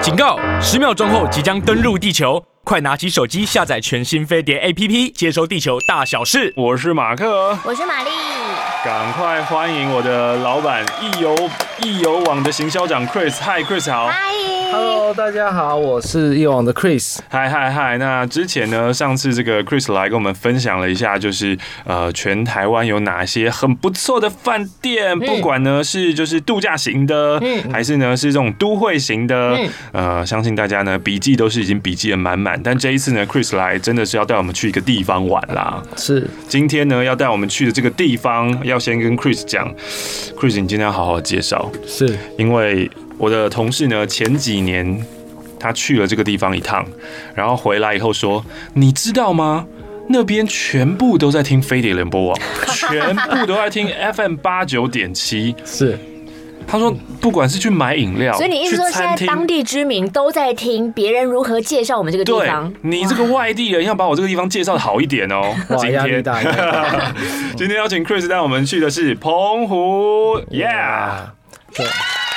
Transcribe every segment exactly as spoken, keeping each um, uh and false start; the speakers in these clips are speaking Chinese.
警告！十秒钟后即将登陆地球，快拿起手机下载全新飞碟 A P P， 接收地球大小事。 我是马克， 我是玛丽， 赶快欢迎我的老板易游易游网的行销长 Chris。嗨 ，Chris 好。 嗨 Hello， 大家好，我是易游网的 Chris。 嗨嗨嗨！那之前呢，上次这个 Chris 来跟我们分享了一下，就是呃，全台湾有哪些很不错的饭店，嗯、不管呢是就是度假型的，嗯、还是呢是这种都会型的，嗯、呃，相信大家呢笔记都是已经笔记得满满。但这一次呢 ，Chris 来真的是要带我们去一个地方玩啦。 是， 今天呢要带我们去的这个地方，要先跟 Chris 讲 ，Chris 你今天要好好介绍， 是因为我的同事呢前几年他去了这个地方一趟，然后回来以后说，你知道吗？那边全部都在听飞碟联播网，全部都在听 F M 八九点七， 是。 他说，不管是去买饮料， 所以你意思说，现在当地居民都在听别人如何介绍我们这个地方？ 对，你这个外地人要把我这个地方介绍的好一点哦。 今天， 今天邀请 Chris 带我们去的是澎湖 ，Yeah。 对。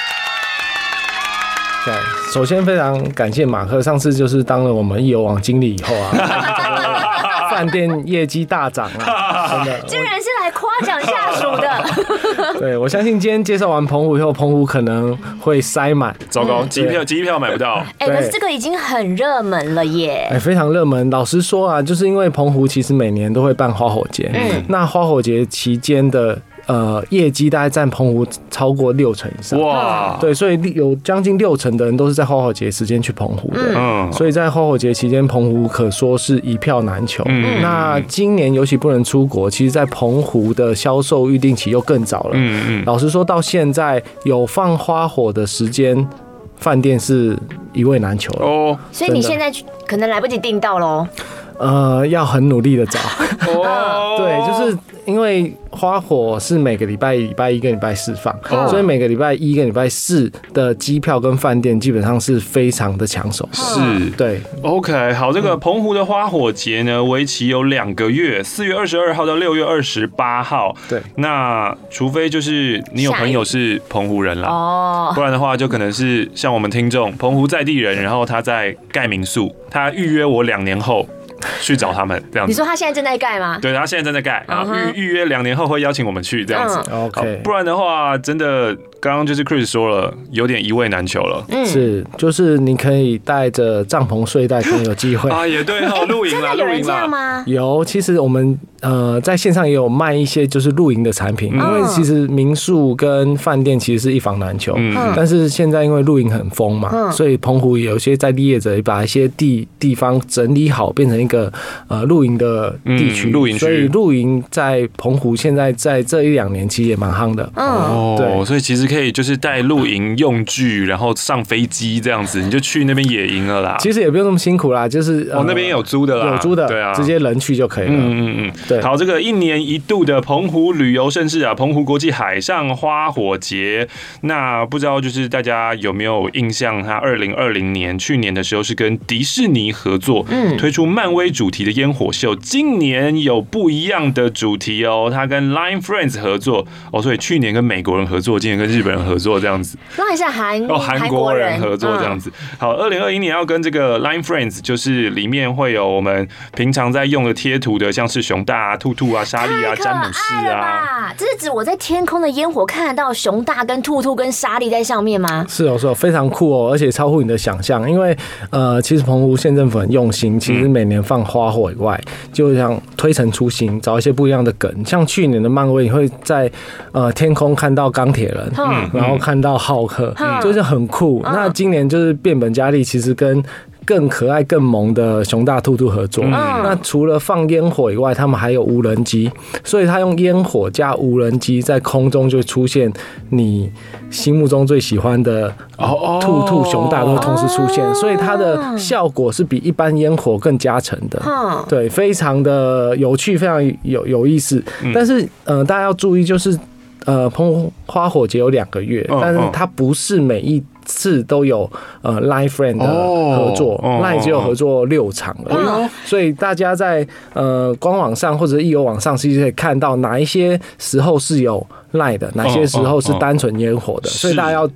对，首先非常感谢马克，上次就是当了我们易游网经理以后啊，饭店业绩大涨啊，真的， 竟然是来夸奖下属的。 对，我相信今天介绍完澎湖以后，澎湖可能会塞满。 糟糕，机票机票买不到。 哎，可是这个已经很热门了耶。 哎，非常热门。老实说啊，就是因为澎湖其实每年都会办花火节，嗯，那花火节期间的。呃，业绩大概占澎湖超过六成以上，哇！对，所以有将近六成的人都是在花火节时间去澎湖的，嗯，所以在花火节期间，澎湖可说是一票难求。嗯，那今年尤其不能出国，其实在澎湖的销售预定期又更早了。嗯嗯，老实说，到现在有放花火的时间，饭店是一位难求了哦。 所以你现在可能来不及订到喽。 呃，要很努力的找。哦，对，就是因为花火是每个礼拜礼拜一跟礼拜四放，哦、所以每个礼拜一跟礼拜四的机票跟饭店基本上是非常的抢手。 是， 对。 OK， 好，这个澎湖的花火节呢，为期有两个月，四月二十二号到六月二十八号。 对， 那除非就是你有朋友是澎湖人啦，哦，不然的话就可能是像我们听众澎湖在地人，然后他在盖民宿，他预约我两年后。去找他们这样子。 你说他现在正在盖吗？ 对，他现在正在盖，然后预预约两年后会邀请我们去这样子。 嗯、OK， 不然的话，真的刚刚就是 Chris 说了，有点一位难求了。 嗯，是，就是你可以带着帐篷睡袋，可能有机会啊，也对哈，露营啦， 露营啦吗？ 有，其实我们呃在线上也有卖一些就是露营的产品，嗯、因为其实民宿跟饭店其实是一房难求，嗯，但是现在因为露营很疯嘛，嗯、所以澎湖有些在地业者把一些地地方整理好，变成一个呃露营的地区，露营区，所以露营在澎湖现在在这一两年其实也蛮夯的。 哦，对，所以其实可以就是带露营用具，然后上飞机这样子，你就去那边野营了啦。 其实也不用那么辛苦啦，就是哦那边有租的啦， 有租的， 对啊， 直接人去就可以了。嗯嗯嗯，对。 好，这个一年一度的澎湖旅游盛事啊，澎湖国际海上花火节，那不知道就是大家有没有印象？它二零二零年去年的时候是跟迪士尼合作，嗯，推出漫威主题的烟火秀。今年有不一样的主题哦，它跟 Line Friends 合作哦，所以去年跟美国人合作，今年跟日本人合作这样子。 Line 是韩哦韩国人合作这样子。嗯、好，二零二一年要跟这个 Line Friends， 就是里面会有我们平常在用的贴图的，像是熊大啊、兔兔啊、莎莉啊、詹姆士啊。 这是指我在天空的烟火看得到熊大跟兔兔跟莎莉在上面吗？ 是哦，是哦，非常酷哦，而且超乎你的想象。因为呃，其实澎湖县政府很用心，其实每年放花火以外，就像推陈出新，找一些不一样的梗。像去年的漫威，你会在呃天空看到钢铁人，嗯，然后看到浩克，嗯、就是很酷。嗯、那今年就是变本加厉，其实跟更可爱、更萌的熊大兔兔合作。嗯、那除了放烟火以外，他们还有无人机，所以他用烟火加无人机在空中就出现你心目中最喜欢的兔兔、熊大都会同时出现，所以它的效果是比一般烟火更加成的。对，非常的有趣，非常有有意思。但是呃，大家要注意，就是呃，澎湖花火节有两个月，但是它不是每一次都有呃 Line Friend 的合作、哦、Line 只有合作六场而已、哦、所以大家在呃官网上或者易游网上其实可以看到哪一些时候是有 Line 的，哪些时候是单纯烟火的、哦哦，所以大家要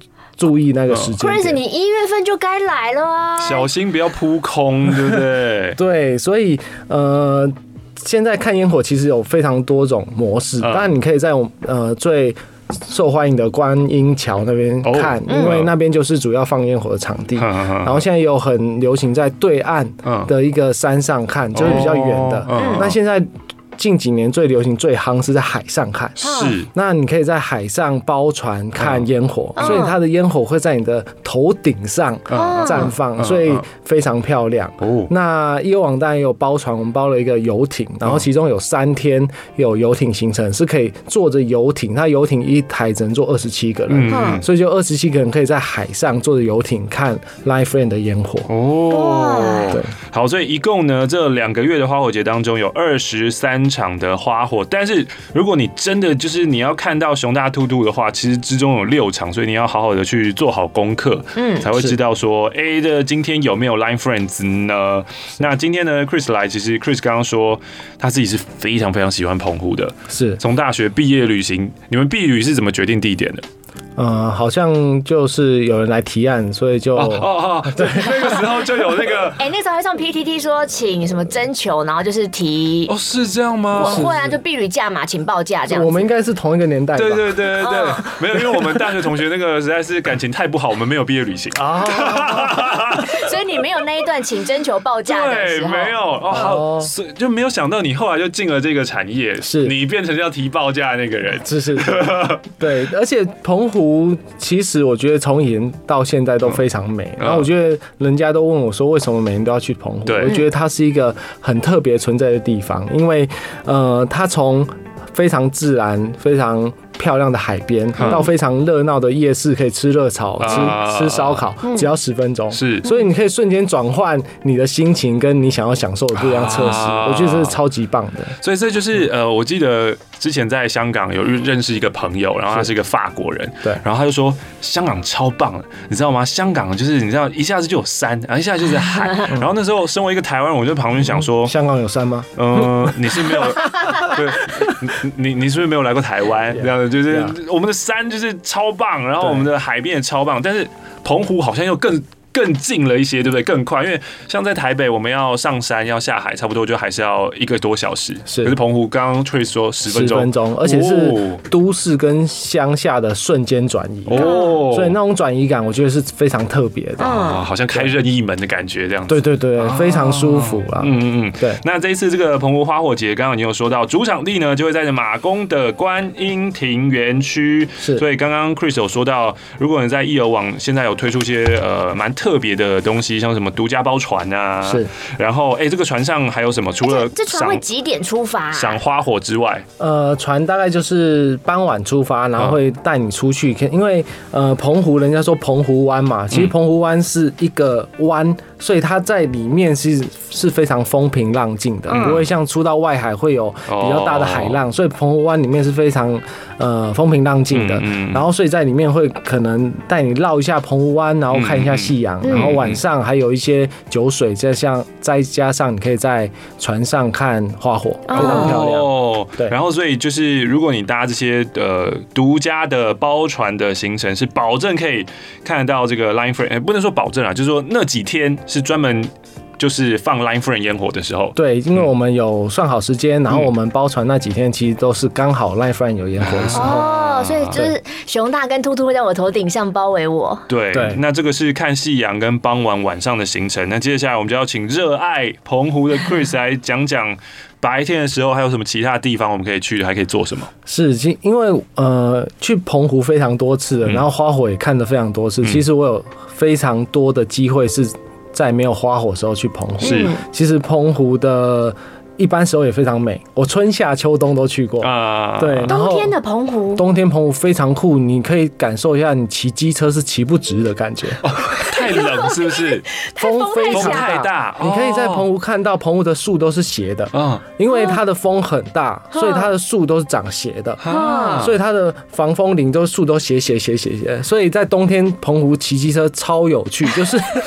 注意那个时间点。 Chris， 你一月份就该来了啊， 小心不要扑空，对不对？ 对，所以呃，现在看烟火其实有非常多种模式，当然你可以在我呃最受欢迎的观音桥那边看，哦、因为那边就是主要放烟火的场地。嗯、然后现在有很流行在对岸的一个山上看，嗯、就是比较远的。嗯、那现在近几年最流行、最夯是在海上看， 是。 那你可以在海上包船看烟火，嗯、所以它的烟火会在你的头顶上绽放，嗯、所以非常漂亮。哦、那义游网当然也有包船，我们包了一个游艇，然后其中有三天有游艇行程，是可以坐着游艇，它游艇一台只能坐二十七个人，嗯、所以就二十七个人可以在海上坐着游艇看 Line Friend 的烟火。 哦，对，好，所以一共呢，这两个月的花火节当中有二十三场的花火，但是如果你真的就是你要看到熊大兔兔的话，其实之中有六场，所以你要好好的去做好功课，嗯，才会知道说，哎、欸，的今天有没有 Line Friends 呢？那今天呢 ，Chris 来，其实 Chris 刚刚说他自己是非常非常喜欢澎湖的，是从大学毕业旅行，你们毕旅是怎么决定地点的？ 呃，好像就是有人来提案，所以就哦哦哦，对，那个时候就有那个， 哎、欸，那时候还上 P T T 说请什么征求，然后就是提哦，是这样吗？ 我会啊，就避旅价嘛，请报价这样子。 我们应该是同一个年代吧？ 对对对对对，哦、没有，因为我们大学同学那个实在是感情太不好，我们没有毕业旅行啊， 所以你没有那一段请征求报价的时候， 对，没有哦，好，所以就没有想到你后来就进了这个产业，是你变成要提报价的那个人， 是是，对，而且澎湖其实。其实我觉得从以前到现在都非常美，嗯、然后我觉得人家都问我说为什么每年都要去澎湖，我觉得它是一个很特别存在的地方，因为呃，它从非常自然、非常漂亮的海边，到非常热闹的夜市，可以吃热炒、吃吃烧烤，只要十分钟。是，所以你可以瞬间转换你的心情，跟你想要享受的不一样设施，我觉得这是超级棒的。 所以这就是呃，我记得之前在香港有认识一个朋友，然后他是一个法国人，对，然后他就说香港超棒的，你知道吗？香港就是你知道一下子就有山，然后一下就是海，然后那时候身为一个台湾人，我就旁边想说， 香港有山吗？ 嗯，你是没有，对，你你是不是没有来过台湾这样的？就是我们的山就是超棒，然后我们的海边也超棒，但是澎湖好像又更更近了一些，对不对？更快，因为像在台北，我们要上山要下海，差不多就还是要一个多小时。是，可是澎湖刚刚 Trace 说十分钟， 十分钟，而且是都市跟乡下的瞬间转移哦，所以那种转移感，我觉得是非常特别的啊，好像开任意门的感觉这样子。 对对对，非常舒服啦。 嗯嗯嗯，对。那这一次这个澎湖花火节，刚刚你有说到主场地呢，就会在马公的观音亭园区。是，所以刚刚 Chris 有说到，如果你在义游网现在有推出一些呃蛮特别的东西，像什么独家包船啊，是，然后哎、欸，这个船上还有什么？除了这船会几点出发、啊？ 赏花火之外， 呃，船大概就是傍晚出发，然后会带你出去，因为呃，澎湖人家说澎湖湾嘛，其实澎湖湾是一个湾，所以它在里面是是非常风平浪静的，嗯、不会像出到外海会有比较大的海浪，哦、所以澎湖湾里面是非常呃风平浪静的。嗯嗯、然后所以在里面会可能带你绕一下澎湖湾，然后看一下夕阳，嗯、然后晚上还有一些酒水，再像再加上你可以在船上看花火，非常漂亮。 哦，对。然后所以就是如果你搭这些呃独家的包船的行程，是保证可以看得到这个 Line Friend，、欸、不能说保证啊，就是说那几天是专门。就是放 Line Friend 烟火的时候， 对，因为我们有算好时间，嗯、然后我们包船那几天其实都是刚好 Line Friend 有烟火的时候， 哦，所以就是熊大跟兔兔会在我头顶上包围我。 对，对，那这个是看夕阳跟傍晚晚上的行程。那接下来我们就要请热爱澎湖的 Chris 来讲讲。白天的时候还有什么其他地方我们可以去的，还可以做什么？ 是，因为呃去澎湖非常多次了，然后花火也看得非常多次。嗯、其实我有非常多的机会是在没有花火的时候去澎湖。是，其实澎湖的。一般时候也非常美，我春夏秋冬都去过啊。对，然后冬天的澎湖， 冬天澎湖非常酷，你可以感受一下你骑机车是骑不直的感觉。 哦、太冷是不是？ 风非常太大， 你可以在澎湖看到澎湖的树都是斜的，嗯，因为它的风很大，所以它的树都是长斜的，啊，所以它的防风林都树都斜斜斜斜斜，所以在冬天澎湖骑机车超有趣，就是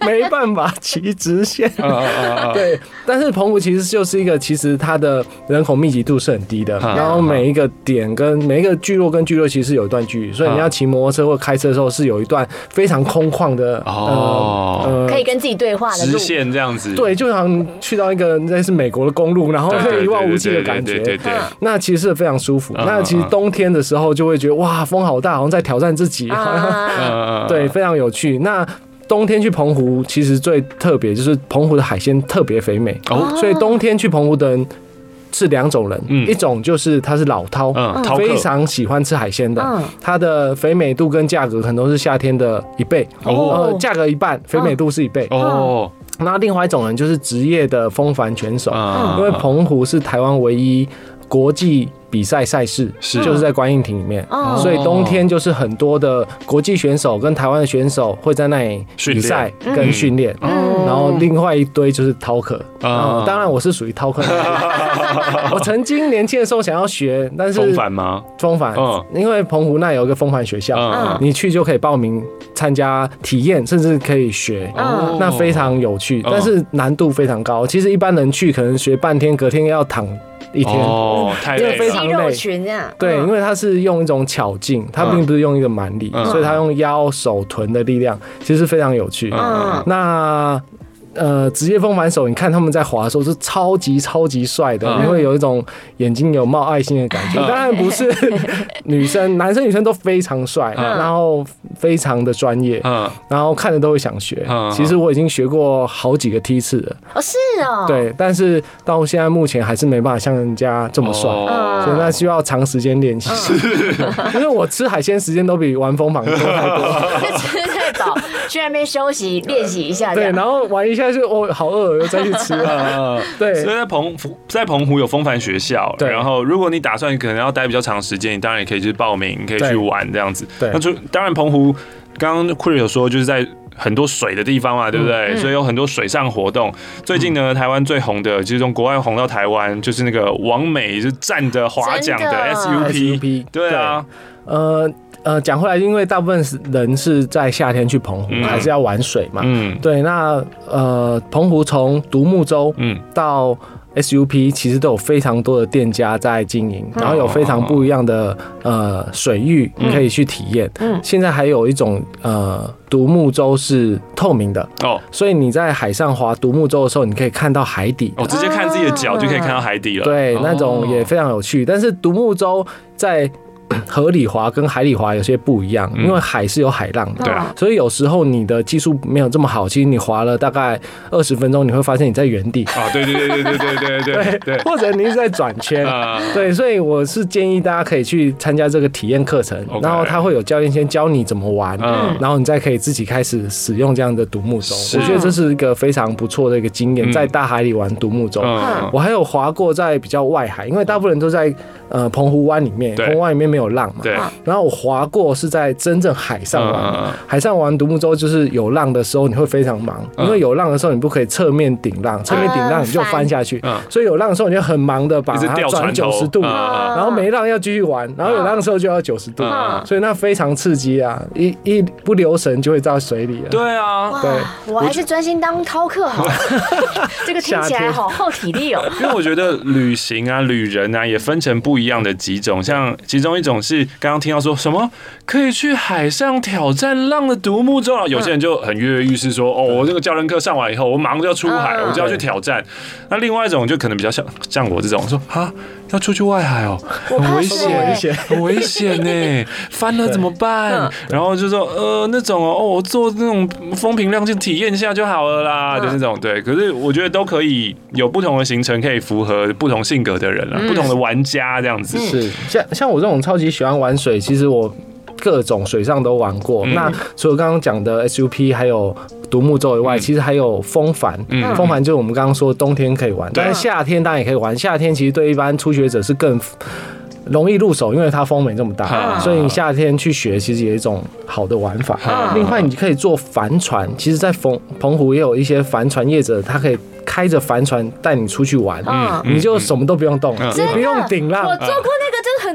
没办法骑直线。 啊啊啊！ 对，但是澎湖其实就是一个，其实它的人口密集度是很低的， 啊、 然后每一个点跟每一个聚落跟聚落其实有一段距离，所以你要骑摩托车或开车的时候是有一段非常空旷的， 哦， 呃，可以跟自己对话的路直线这样子。 对，就好像去到一个那是美国的公路，然后一望无际的感觉， 对对对， 那其实是非常舒服。那其实冬天的时候就会觉得哇，风好大，好像在挑战自己，对，非常有趣。那冬天去澎湖其实最特别就是澎湖的海鲜特别肥美，所以冬天去澎湖的人是两种人，一种就是他是老饕，非常喜欢吃海鲜的，它的肥美度跟价格可能都是夏天的一倍，呃，价格一半，肥美度是一倍哦。那另外一种人就是职业的风帆选手，因为澎湖是台湾唯一国际比赛赛事，就是在观音亭里面，所以冬天就是很多的国际选手跟台湾的选手会在那里比赛跟训练，然后另外一堆就是饕客，当然我是属于饕客，我曾经年轻的时候想要学，但是风帆吗？ 风帆，因为澎湖那有一个风帆学校，你去就可以报名参加体验，甚至可以学，那非常有趣，但是难度非常高。其实一般人去可能学半天，隔天要躺一天， 哦，太累了， 因为非常累。 肌肉群这样， 对，因为它是用一种巧劲，它并不是用一个蛮力，所以它用腰、手、臀的力量，其实非常有趣。那呃，职业风帆手，你看他们在滑的时候是超级超级帅的，你会有一种眼睛有冒爱心的感觉。当然不是女生，男生女生都非常帅，然后非常的专业，然后看着都会想学。其实我已经学过好几个梯次了。 哦，是哦。对， 但是到现在目前还是没办法像人家这么帅，所以那需要长时间练习。因为我吃海鲜时间都比玩风帆多太多。 吃太饱，去那边休息练习一下。 对，然后玩一下就哦好饿，又再去吃。对， 所以在澎湖，在澎湖有风帆学校，然后如果你打算可能要待比较长时间，你当然也可以去报名，可以去玩这样子。对，那就当然澎湖刚刚 Chris 有说就是在很多水的地方嘛，对不对？嗯、所以有很多水上活动。最近呢，台湾最红的，就是从国外红到台湾，就是那个网美就站着划桨的 S U P。对啊， 呃。呃，讲回来，因为大部分人是在夏天去澎湖，嗯、还是要玩水嘛。嗯，对。那呃，澎湖从独木舟到 S U P， 其实都有非常多的店家在经营，然后有非常不一样的呃水域，你可以去体验。嗯，现在还有一种呃独木舟是透明的哦，所以你在海上划独木舟的时候，你可以看到海底。 哦，直接看自己的脚就可以看到海底了。 对，那种也非常有趣。但是独木舟在河里滑跟海里滑有些不一样，因为海是有海浪的，对啊，所以有时候你的技术没有这么好，其实你滑了大概二十分钟，你会发现你在原地啊，对对对对对对对对对， 或者你是在转圈，对，所以我是建议大家可以去参加这个体验课程，然后他会有教练先教你怎么玩，然后你再可以自己开始使用这样的独木舟，我觉得这是一个非常不错的一个经验，在大海里玩独木舟，我还有滑过在比较外海，因为大部分人都在呃澎湖湾里面，澎湖湾里面没有浪嘛，然后我滑过是在真正海上玩，海上玩独木舟就是有浪的时候你会非常忙，因为有浪的时候你不可以侧面顶浪，侧面顶浪你就翻下去，所以有浪的时候你就很忙的把它转九十度，然后没浪要继续玩，然后有浪的时候就要九十度，所以那非常刺激啊，一一不留神就会到水里了。 对啊， 对，我还是专心当饕客好了，这个听起来好耗体力哦。 因为我觉得旅行啊、旅人啊也分成不一样的几种，像其中一种是刚刚听到说什么可以去海上挑战浪的独木舟，有些人就很跃跃欲试说，哦，我这个教练课上完以后，我马上就要出海，我就要去挑战。那另外一种就可能比较像像我这种说啊，要出去外海哦，很危险，很危险呢，翻了怎么办？然后就说呃那种哦，我做那种风平浪静体验一下就好了啦，就那种对。可是我觉得都可以有不同的行程，可以符合不同性格的人啦，不同的玩家这样子。 是像像我这种超级喜欢玩水，其实我各种水上都玩过。嗯、那除了刚刚讲的 S U P 还有独木舟以外，嗯、其实还有风帆。嗯、风帆就是我们刚刚说冬天可以玩，但是夏天当然也可以玩。夏天其实对一般初学者是更容易入手，因为它风没这么大，啊、所以你夏天去学其实有一种好的玩法。啊、另外，你可以坐帆船，其实在澎澎湖也有一些帆船业者，他可以开着帆船带你出去玩，嗯、你就什么都不用动，嗯、你不用顶浪。 我坐过那个，真的很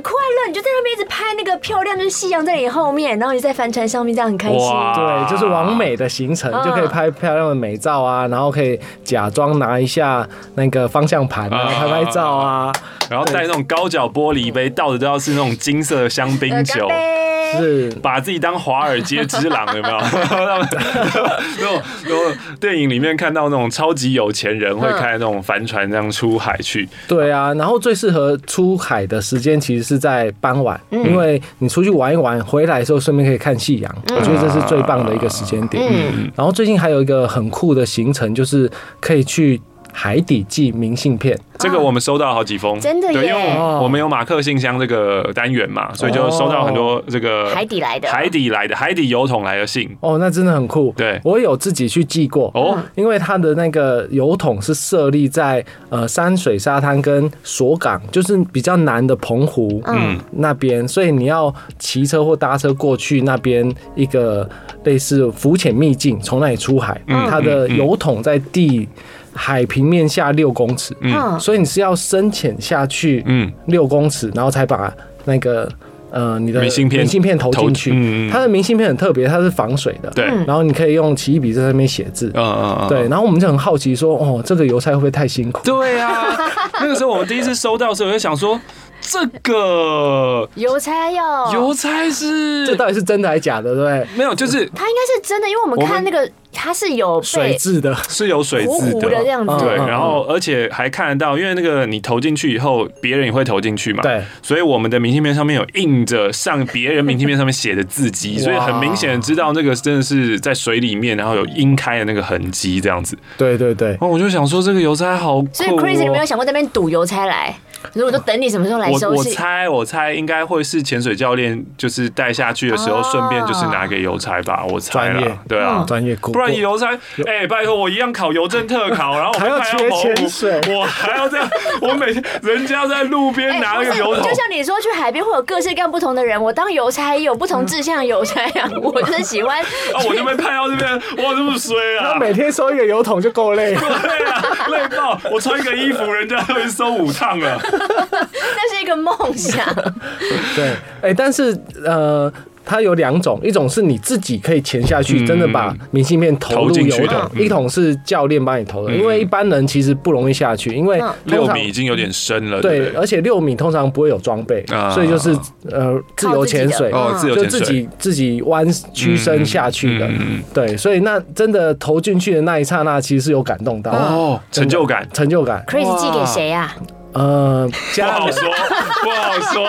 快乐，你就在那边一直拍那个漂亮，就是夕阳在你后面，然后你在帆船上面，这样很开心。 对，就是完美的行程，就可以拍漂亮的美照啊，然后可以假装拿一下那个方向盘啊，拍拍照啊， 然后带那种高脚玻璃杯，倒的都要是那种金色的香槟酒。 是把自己当华尔街之狼，有没有？那种电影里面看到那种超级有钱人会开那种帆船这样出海去。 对啊，然后最适合出海的时间其实是在傍晚，嗯、因为你出去玩一玩，回来的时候顺便可以看夕阳，嗯、我觉得这是最棒的一个时间点。嗯、然后最近还有一个很酷的行程，就是可以去海底寄明信片。 这个我们收到好几封， 真的耶！ 对，因为我们有马克信箱这个单元嘛，所以就收到很多这个海底来的、 海底来的、海底邮筒来的信。 哦，那真的很酷。 对， 我有自己去寄过哦，因为它的那个邮筒是设立在呃山水沙滩跟锁港，就是比较南的澎湖嗯那边，所以你要骑车或搭车过去那边一个类似浮潜秘境，从那里出海，嗯、它的邮筒在地。海平面下六公尺，嗯，所以你是要深潜下去，嗯，六公尺，然后才把那个呃你的明信片明信片投进去。嗯、它的明信片很特别，它是防水的， 对。 然后你可以用奇异笔在那边写字，嗯嗯嗯，对。然后我们就很好奇说，哦，这个邮差会不会太辛苦？ 对啊，那个时候我们第一次收到的时候，我就想说。这个邮差哟， 邮差是这到底是真的还是假的？对不对？ 没有，就是它应该是真的，因为我们看那个它是有水质的， 是有水质的这样子。 对，然后而且还看得到，因为那个你投进去以后，别人也会投进去嘛。 对， 所以我们的明信片上面有印着上别人明信片上面写的字迹，所以很明显的知道那个真的是在水里面，然后有晕开的那个痕迹这样子。 对对对。 哦，我就想说这个邮差好酷、哦。 所以 Crazy， 你没有想过那边赌邮差来？如果都等你什么时候来收我？我猜，我猜应该会是潜水教练，就是带下去的时候，顺便就是拿给邮差吧。我猜啦，对啊， 专业， 不然邮差，哎、欸，拜托，我一样考邮政特考，然后我还要学潜水， 我还要这样，我每天人家在路边拿那个邮筒、 欸，就像你说去海边会有各式各样不同的人，我当邮差也有不同志向的邮差啊，我就是喜欢。 啊，我就被派到这边，哇，这么衰啊！ 他每天收一个邮筒就够累了， 对啊，累爆！我穿一个衣服，人家都会收五趟了。 那是一个梦想。 对，哎、欸，但是呃，它有两种，一种是你自己可以潜下去，嗯、真的把明信片投入邮筒；一种是教练帮你投的。嗯、因为一般人其实不容易下去，因为六米已经有点深了。 对， 对對而且六米通常不会有装备，啊、所以就是呃自由潜水， 哦，自由潜水， 就自己自己弯屈身下去的。嗯嗯嗯、对，所以那真的投进去的那一刹那，其实是有感动到哦，成就感， 成就感。 Crazy 寄给谁啊？ 呃， 不好说，不好说。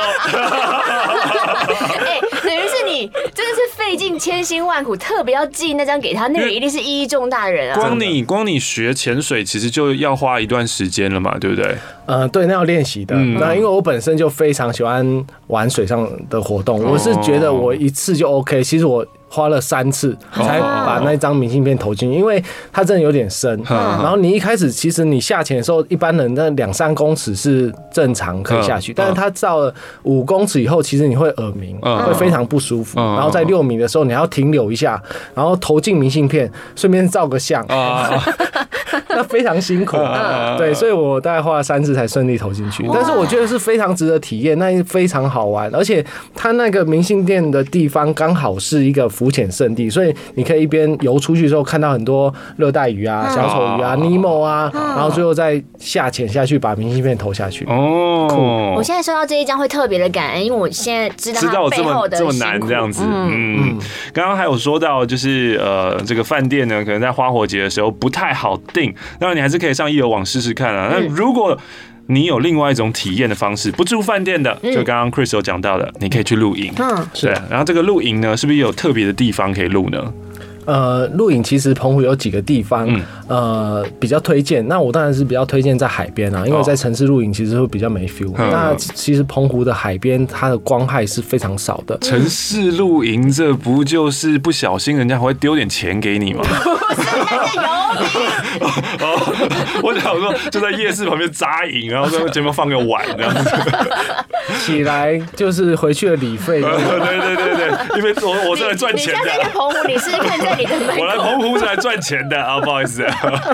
哎、欸，等于是你真的是费尽千辛万苦，特别要寄那张给他，那个一定是意义重大的人啊。 光你光你学潜水，其实就要花一段时间了嘛，对不对？ 呃，对，那要练习的。嗯、那因为我本身就非常喜欢玩水上的活动，我是觉得我一次就 OK。其实我。花了三次才把那张明信片投进去，因为它真的有点深。然后你一开始其实你下潜的时候，一般人那两三公尺是正常可以下去，但是它到了五公尺以后，其实你会耳鸣，会非常不舒服。然后在六米的时候，你还要停留一下，然后投进明信片，顺便照个相。那非常辛苦，对，所以我大概花了三次才顺利投进去。但是我觉得是非常值得体验，那非常好玩，而且它那个明信片的地方刚好是一个浮潜圣地，所以你可以一边游出去的时候看到很多热带鱼啊、小丑鱼啊、尼莫啊，然后最后再下潜下去把明信片投下去。 哦， 酷！我现在收到这一张会特别的感恩，因为我现在知道它背后的辛苦， 这么难这样子。嗯，刚刚还有说到就是呃，这个饭店呢，可能在花火节的时候不太好订。当然，你还是可以上易游网试试看啊。那如果你有另外一种体验的方式，不住饭店的，就刚刚 Chris 有讲到的，你可以去露营。嗯，对。然后这个露营呢，是不是有特别的地方可以露呢？ 呃，露营其实澎湖有几个地方，嗯、呃，比较推荐。那我当然是比较推荐在海边啊，因为在城市露营其实会比较没 feel。嗯、那其实澎湖的海边，它的光害是非常少的。 城市露营，这不就是不小心人家还会丢点钱给你吗？ 不是，那是游哦，我想说就在夜市旁边扎营，然后在前面放个碗这样子， 起来就是回去的旅费。 对对对对，因为我我是来赚钱的。 你像在澎湖，你试试看在你的门口。 我来澎湖是来赚钱的啊，不好意思。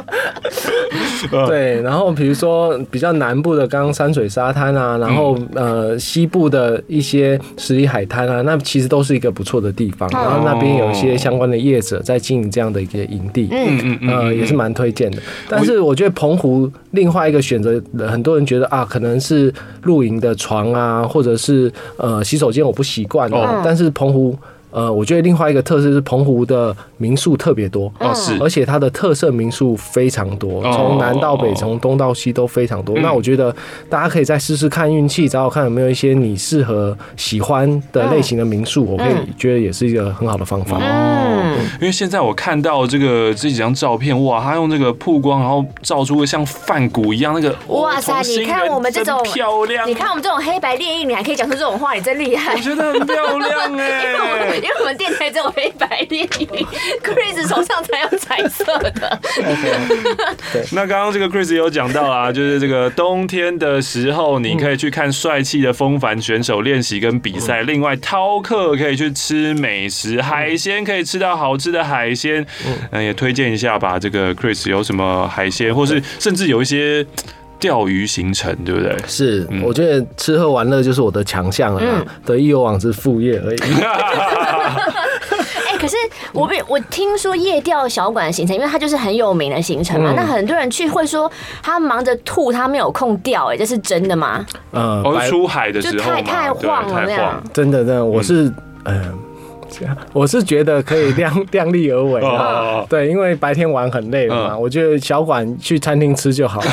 对，然后比如说比较南部的刚刚山水沙滩啊，然后、嗯、呃西部的一些十里海滩啊，那其实都是一个不错的地方。哦、然后那边有一些相关的业者在经营这样的一个营地，嗯嗯嗯，呃也是蛮推荐的。但是我觉得澎湖另外一个选择，很多人觉得啊，可能是露营的床啊，或者是呃洗手间我不习惯哦，但是澎湖。呃，我觉得另外一个特色是澎湖的民宿特别多，哦是，而且它的特色民宿非常多，从南到北，从东到西都非常多。那我觉得大家可以再试试看运气，找找看有没有一些你适合喜欢的类型的民宿，我可以觉得也是一个很好的方法。 哦，因为现在我看到这个这几张照片，哇，他用这个曝光，然后照出像梵谷一样那个， 哇塞，你看我们这种漂亮， 你看我们这种黑白猎鹰，你还可以讲出这种话，你真厉害。 我觉得很漂亮哎。 因为我们电台只有黑白猎鹰 ，Chris 手上才有彩色的。 对，那刚刚这个 Chris 有讲到啊，就是这个冬天的时候，你可以去看帅气的风帆选手练习跟比赛。另外，饕客可以去吃美食，海鲜可以吃到好吃的海鲜。嗯，也推荐一下吧。这个 Chris 有什么海鲜，或是甚至有一些。钓鱼行程对不对？ 是，嗯、我觉得吃喝玩乐就是我的强项了，嗯、得意有往之副业而已。 哎、欸，可是我我听说夜钓小馆的行程，因为它就是很有名的行程嘛，嗯、那很多人去会说他忙着吐，他没有空钓，哎，这是真的吗？ 嗯，哦，出海的时候就太太晃了那样。 真的，真的，我是嗯。呃我是觉得可以量量力而为啊，对，因为白天玩很累了嘛，我觉得小馆去餐厅吃就好了。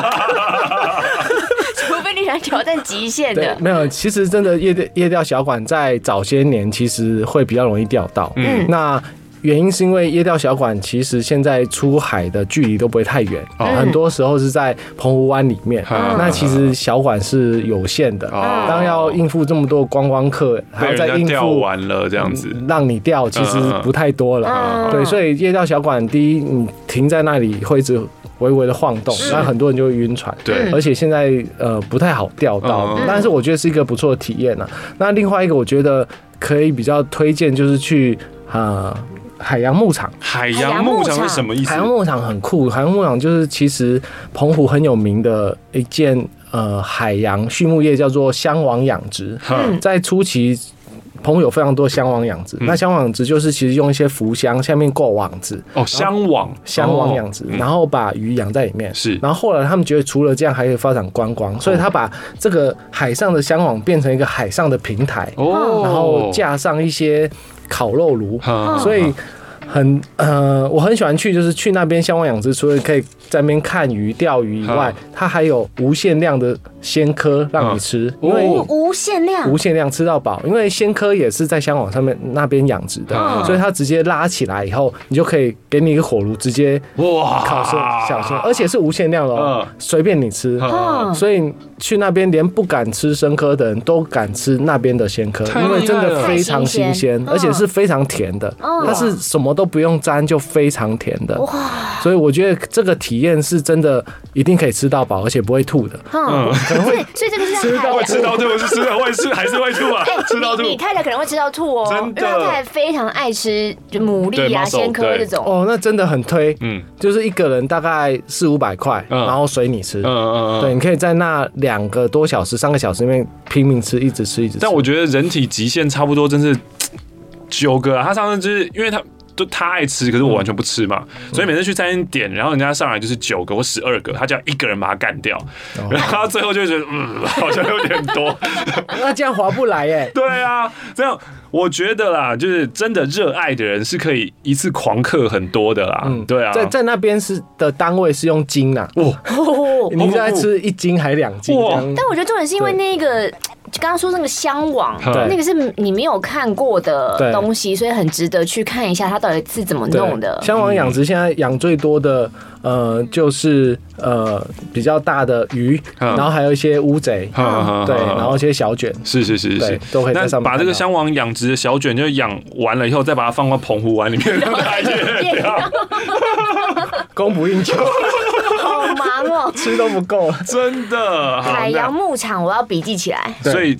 除非你想挑战极限的， 没有，其实真的夜夜钓小馆在早些年其实会比较容易钓到，嗯，那。原因是因为夜钓小馆其实现在出海的距离都不会太远，嗯、很多时候是在澎湖湾里面。嗯、那其实小馆是有限的，嗯、当要应付这么多观光客，还要再应付钓完了这样子， 让你钓其实不太多了。嗯、对，所以夜钓小馆，第一你停在那里会一直微微的晃动，那很多人就会晕船。对，而且现在呃不太好钓到，嗯、但是我觉得是一个不错的体验啊。那另外一个我觉得可以比较推荐就是去啊。呃海洋牧场， 海洋牧场是什么意思？ 海洋牧场很酷，海洋牧场就是其实澎湖很有名的一件呃海洋畜牧业，叫做香网养殖。嗯、在初期，澎湖有非常多香网养殖。嗯、那香网养殖就是其实用一些浮箱下面挂网子， 哦，香网， 香网养殖，然后把鱼养在里面。 是， 然后后来他们觉得除了这样还可以发展观光，所以他把这个海上的香网变成一个海上的平台，哦，然后架上一些。烤肉炉，所以很呃，我很喜欢去，就是去那边香网养殖，除了可以在那边看鱼、钓鱼以外，它还有无限量的鲜蚵让你吃，因为无限量， 无限量吃到饱，因为鲜蚵也是在香网上面那边养殖的，所以它直接拉起来以后，你就可以给你一个火炉直接哇烤生小鲜，而且是无限量的哦，随便你吃，所以去那边连不敢吃生蚵的人都敢吃那边的鲜蚵，因为真的非常新鲜，而且是非常甜的，它是什么都不用沾就非常甜的，所以我觉得这个体验是真的一定可以吃到饱，而且不会吐的。 嗯，可能会，所以这个是吃到会吃到吐，是吃到会吃还是会吐啊？吃到吐， 你太太可能会吃到吐哦， 真的， 因为她太太非常爱吃就牡蛎啊、鲜蚵这种。 哦，那真的很推，嗯，就是一个人大概四五百块，然后随你吃，嗯嗯嗯，对，你可以在那两个多小时、三个小时里面拼命吃，一直吃，一直吃。 但我觉得人体极限差不多，真是九个啊！他上次就是因为他。就他爱吃，可是我完全不吃嘛，嗯、所以每次去餐厅点，然后人家上来就是九个或十二个，他就要一个人把它干掉，哦、然后他最后就觉得嗯，好像有点多， 那这样划不来耶。 对啊，这样我觉得啦，就是真的热爱的人是可以一次狂嗑很多的啦。嗯，对啊， 在在那边是的单位是用斤啦，哦，你在吃一斤还两斤？ 但我觉得重点是因为那个。刚刚说那个香网，那个是你没有看过的东西，所以很值得去看一下它到底是怎么弄的。 香网养殖现在养最多的，呃，就是呃比较大的鱼，然后还有一些乌贼，对，然后一些小卷， 是是是是， 都可以在上面。 把这个香网养殖的小卷就养完了以后，再把它放到澎湖湾里面，让它夜钓， 供不应求。 好忙哦， 吃都不够， 真的。 海洋牧场，我要笔记起来。 所以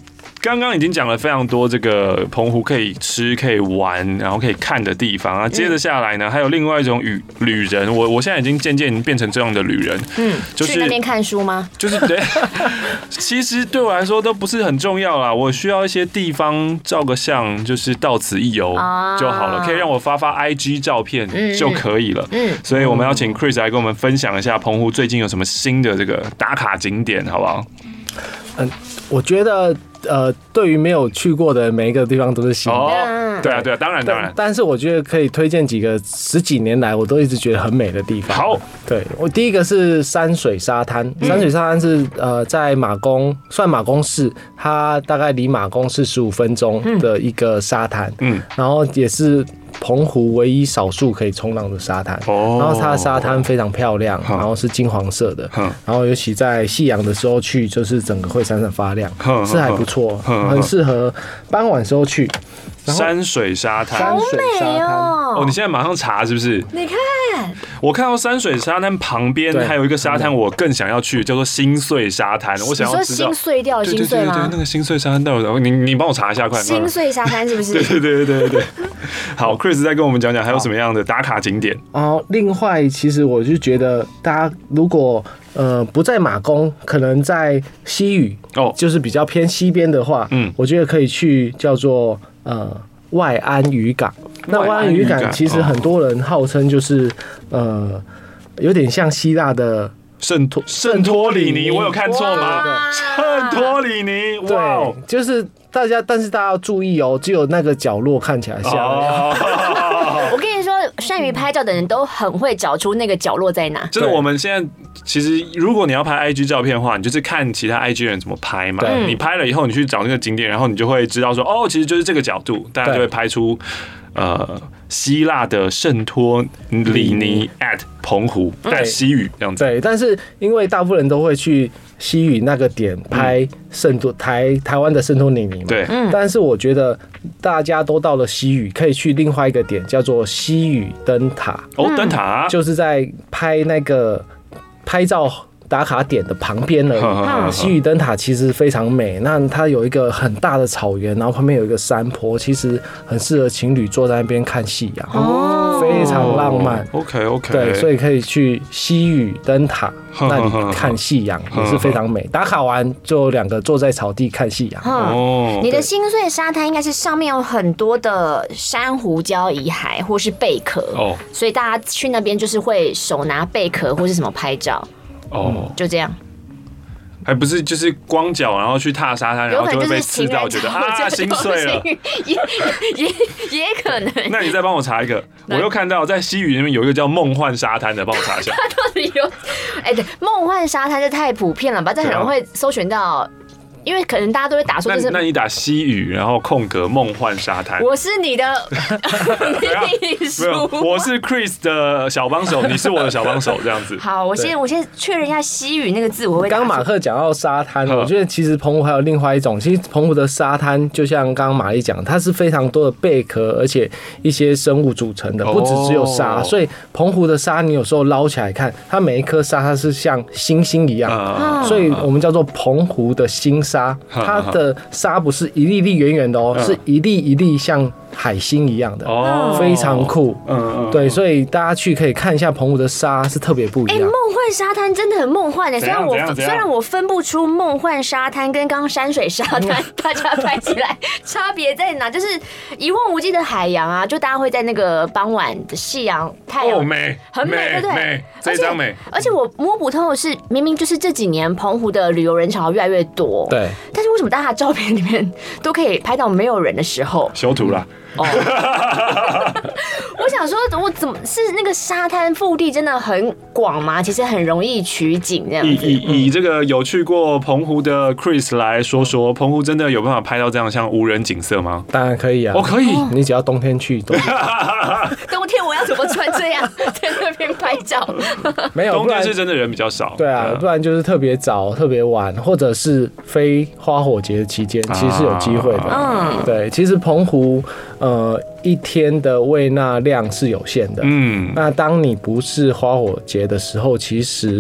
刚刚已经讲了非常多这个澎湖可以吃、可以玩，然后可以看的地方啊。接着下来呢，还有另外一种旅旅人，我我现在已经渐渐变成这样的旅人，嗯，就是去那边看书吗？ 就是对，其实对我来说都不是很重要啦。我需要一些地方照个相，就是到此一游就好了，可以让我发发 I G 照片就可以了。嗯，所以我们要请 Chris 来跟我们分享一下澎湖最近有什么新的这个打卡景点，好不好？ 嗯，我觉得呃，对于没有去过的每一个地方都是新的。 哦，对啊，对啊，当然当然。 但是我觉得可以推荐几个十几年来我都一直觉得很美的地方。 好， 对我第一个是山水沙滩，山水沙滩是呃在马公，算马公市，它大概离马公市十五分钟的一个沙滩，嗯，然后也是澎湖唯一少数可以冲浪的沙滩，然后它的沙滩非常漂亮，然后是金黄色的，然后尤其在夕阳的时候去，就是整个会闪闪发亮，是还不错，很适合傍晚时候去。 山水沙滩， 好美哦！ 哦，你现在马上查是不是？ 你看， 我看到山水沙滩旁边还有一个沙滩，我更想要去，叫做心碎沙滩。我想要知道， 心碎掉的心碎吗？ 对对对，那个心碎沙滩到底？你你帮我查一下，快！ 心碎沙滩是不是？ 对对对对对对。好 ，Chris 再跟我们讲讲还有什么样的打卡景点哦。另外，其实我就觉得大家如果呃不在马公，可能在西屿哦，就是比较偏西边的话，嗯，我觉得可以去叫做呃外安渔港。那外安渔港其实很多人号称就是呃有点像希腊的圣托圣托里尼，我有看错吗？圣托里尼， 对，就是大家，但是大家要注意哦，只有那个角落看起来像。 我跟你说，善于拍照的人都很会找出那个角落在哪。 就是我们现在其实，如果你要拍 I G 照片的话，你就是看其他 I G 人怎么拍嘛。你拍了以后，你去找那个景点，然后你就会知道说，哦，其实就是这个角度，大家就会拍出呃希腊的圣托里尼 at 澎湖在西屿这样子。 对，但是因为大部分人都会去西屿那个点拍圣托台台湾的圣托里尼嘛， 对， 但是我觉得大家都到了西屿，可以去另外一个点叫做西屿灯塔。 哦，灯塔就是在拍那个拍照打卡点的旁边而已。西屿灯塔其实非常美，那它有一个很大的草原，然后旁边有一个山坡，其实很适合情侣坐在那边看夕阳，哦，非常浪漫。 OK OK， 对，所以可以去西屿灯塔那里看夕阳，也是非常美。打卡完就两个坐在草地看夕阳。 哦，你的心碎沙滩应该是上面有很多的珊瑚礁遗骸或是贝壳，哦，所以大家去那边就是会手拿贝壳或是什么拍照。哦，就这样， 还不是就是光脚，然后去踏沙滩，然后就会被刺到，觉得啊心碎了， 也也也可能。 那你再帮我查一个，我又看到在西屿那边有一个叫梦幻沙滩的，帮我查一下。 它到底有？哎，对，梦幻沙滩这太普遍了吧？这很容易会搜寻到。因为可能大家都会打说就是， 那你打西屿，然后空格梦幻沙滩。 我是你的秘书， 我是 Chris 的小帮手，你是我的小帮手，这样子。 好，我先我先确认一下西屿那个字，我会。 刚刚马克讲到沙滩，我觉得其实澎湖还有另外一种，其实澎湖的沙滩就像刚刚玛丽讲，它是非常多的贝壳，而且一些生物组成的，不只只有沙，所以澎湖的沙你有时候捞起来看，它每一颗沙它是像星星一样，所以我们叫做澎湖的星沙。它的沙不是一粒粒圆圆的哦，是一粒一粒像海星一样的，非常酷。嗯，对，所以大家去可以看一下澎湖的沙是特别不一样。 哎，梦幻沙滩真的很梦幻的，虽然我虽然我分不出梦幻沙滩跟刚刚山水沙滩大家拍起来差别在哪，就是一望无际的海洋啊，就大家会在那个傍晚的夕阳太阳， 哦，美， 很美，对不对？ 这张美。 而且我摸不透的是，明明就是这几年澎湖的旅游人潮越来越多， 对， 但是为什么大家的照片里面都可以拍到没有人的时候？ 修图啦。哦， 我想说，我怎么是那个沙滩腹地真的很广吗？其实很容易取景这样子。 以以以这个有去过澎湖的 Chris 来说说，澎湖真的有办法拍到这样像无人景色吗？ 当然可以啊， 哦可以， 你只要冬天去。冬天我要怎么穿这样在那边拍照？ 没有， 冬天是真的人比较少。 对啊，不然就是特别早、特别晚，或者是非花火节的期间，其实是有机会的。嗯，对，其实澎湖。呃，一天的喂纳量是有限的。嗯，那当你不是花火节的时候，其实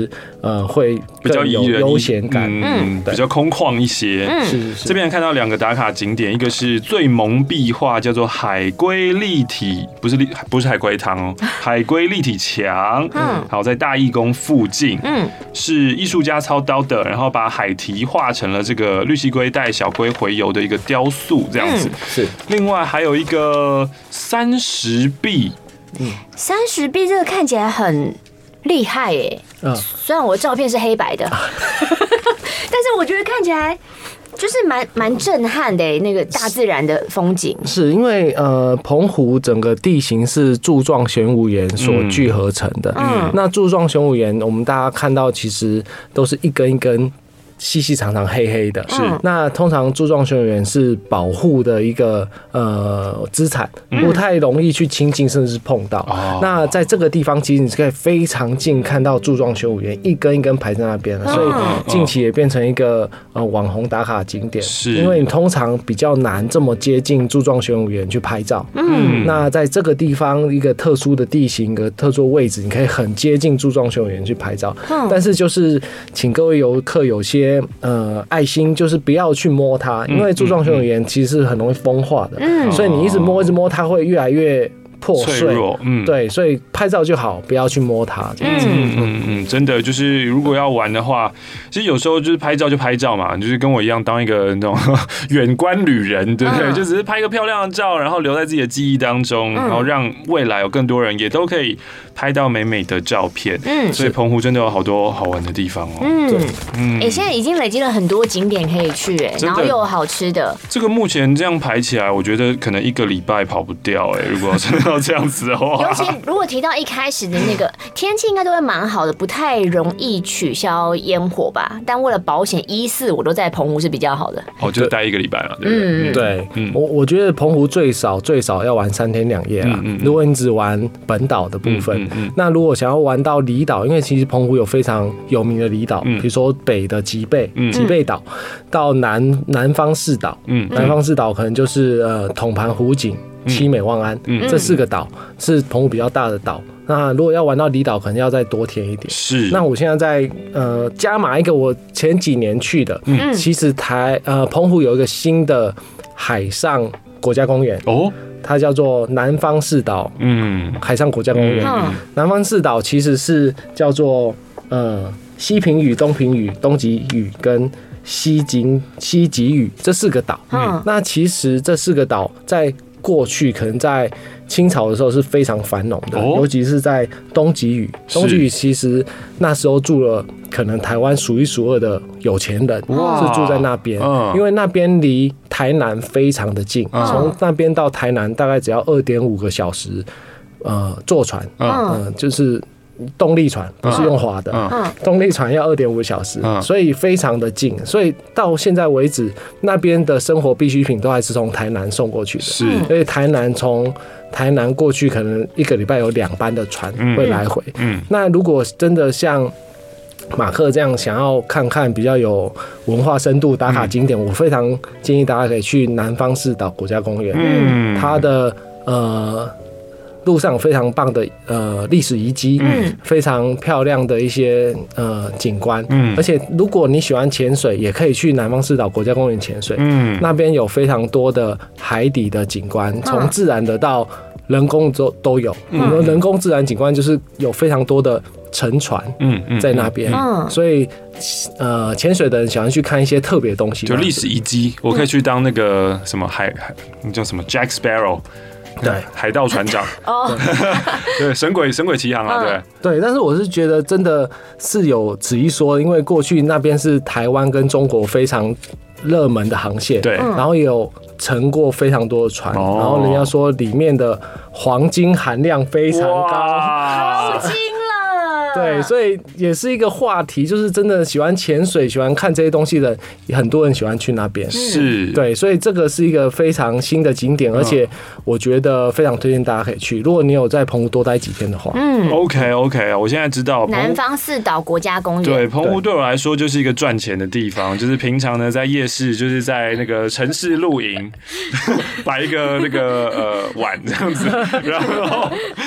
呃会更有悠闲感， 嗯，比较空旷一些。 嗯，是是是。 这边看到两个打卡景点，一个是最萌壁画，叫做海龟立体，不是立不是海龟汤哦，海龟立体墙。嗯，好，在大义宫附近，嗯，是艺术家操刀的，然后把海堤画成了这个绿蜥龟带小龟回游的一个雕塑，这样子。嗯、 是。 另外还有一个三十壁， 嗯，三十壁这个看起来很厉害耶。嗯，虽然我的照片是黑白的，但是我觉得看起来。就是蛮蛮震撼的、欸，那个大自然的风景。 是因为呃，澎湖整个地形是柱状玄武岩所聚合成的。嗯，那柱状玄武岩，我们大家看到其实都是一根一根。细细长长黑黑的，是那通常柱状玄武岩是保护的一个呃资产，不太容易去亲近，甚至是碰到。哦、那在这个地方，其实你可以非常近看到柱状玄武岩一根一根排在那边了，所以近期也变成一个呃网红打卡景点。是，因为你通常比较难这么接近柱状玄武岩去拍照。嗯，那在这个地方一个特殊的地形、一个特殊的位置，你可以很接近柱状玄武岩去拍照。嗯，但是就是请各位游客有些。呃，爱心就是不要去摸它，因为柱状玄武岩其实是很容易风化的，嗯，所以你一直摸一直摸，它会越来越破碎，嗯，对，所以拍照就好，不要去摸它，这样子。 嗯嗯嗯，真的就是如果要玩的话，其实有时候就是拍照就拍照嘛，就是跟我一样当一个那种远观旅人，对不对？嗯、就只是拍个漂亮的照，然后留在自己的记忆当中，嗯、然后让未来有更多人也都可以拍到美美的照片。嗯，所以澎湖真的有好多好玩的地方哦。 嗯，对，嗯，哎、欸，现在已经累积了很多景点可以去、欸，哎，然后又有好吃的。 这个目前这样排起来，我觉得可能一个礼拜跑不掉、欸，哎，如果真的要这样子的话。 尤其如果提到一开始的那个天气，应该都会蛮好的，不太容易取消烟火吧。但为了保险，一四我都在澎湖是比较好的。 哦，就是待一个礼拜嘛，对不对？ 嗯，对，嗯，我我觉得澎湖最少最少要玩三天两夜啦。嗯嗯、如果你只玩本岛的部分，嗯嗯嗯、那如果想要玩到离岛，因为其实澎湖有非常有名的离岛，嗯、比如说北的吉贝、嗯、吉贝岛，到南南方四岛，嗯，南方四岛可能就是呃统盘、湖景。七美、望安，嗯、这四个岛是澎湖比较大的岛。那如果要玩到离岛，可能要再多添一点。 是。 那我现在在呃加码一个，我前几年去的，嗯、其实台呃澎湖有一个新的海上国家公园哦，它叫做南方四岛，嗯，海上国家公园。嗯、南方四岛其实是叫做呃西平屿、东平屿、东极屿跟西景西极屿这四个岛。嗯，那其实这四个岛在过去可能在清朝的时候是非常繁荣的，尤其是在东极屿。东极屿其实那时候住了可能台湾数一数二的有钱人，是住在那边，因为那边离台南非常的近，从那边到台南大概只要二点五个小时，呃，坐船，嗯，就是。动力船不是用划的，嗯、动力船要二点五小时，嗯、所以非常的近。所以到现在为止，那边的生活必需品都还是从台南送过去的。是，所以台南从台南过去，可能一个礼拜有两班的船会来回。嗯，那如果真的像马克这样想要看看比较有文化深度打卡景点，嗯、我非常建议大家可以去南方四岛国家公园。嗯，它的呃。路上有非常棒的呃历史遗迹，嗯，非常漂亮的一些呃景观，嗯，而且如果你喜欢潜水，也可以去南方四岛国家公园潜水，嗯，那边有非常多的海底的景观，从自然的到人工都都有，嗯，人工自然景观就是有非常多的沉船，嗯嗯，在那边，嗯，所以呃潜水的人喜欢去看一些特别的东西， 就历史遗迹，我可以去当那个什么海海，那叫什么 Jack Sparrow。对，海盗船长哦，对，神鬼神鬼奇航啊，对对，但是我是觉得真的是有此一说，因为过去那边是台湾跟中国非常热门的航线，对，然后也有乘过非常多的船，然后人家说里面的黄金含量非常高， 好金。 对，所以也是一个话题，就是真的喜欢潜水、喜欢看这些东西的，很多人喜欢去那边。 是， 对，所以这个是一个非常新的景点，而且我觉得非常推荐大家可以去。如果你有在澎湖多待几天的话， 嗯 ，OK OK， 我现在知道南方四岛国家公园。 对，澎湖对我来说就是一个赚钱的地方，就是平常呢在夜市，就是在那个城市露营，摆一个那个呃碗这样子，然后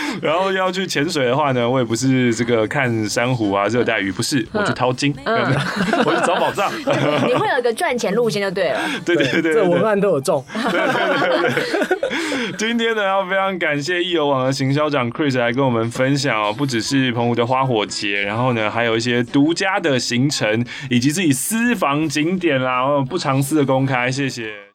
然后要去潜水的话呢，我也不是这个看珊瑚啊、热带鱼，不是，我去淘金，嗯、我去找宝藏。 你会有一个赚钱路线就对了。 对对对对， 这文案都有中。 对对对对。今天呢，要非常感谢易游网的行销长 Chris 来跟我们分享哦，不只是澎湖的花火节，然后呢，还有一些独家的行程，以及自己私房景点啦，不藏私的公开，谢谢。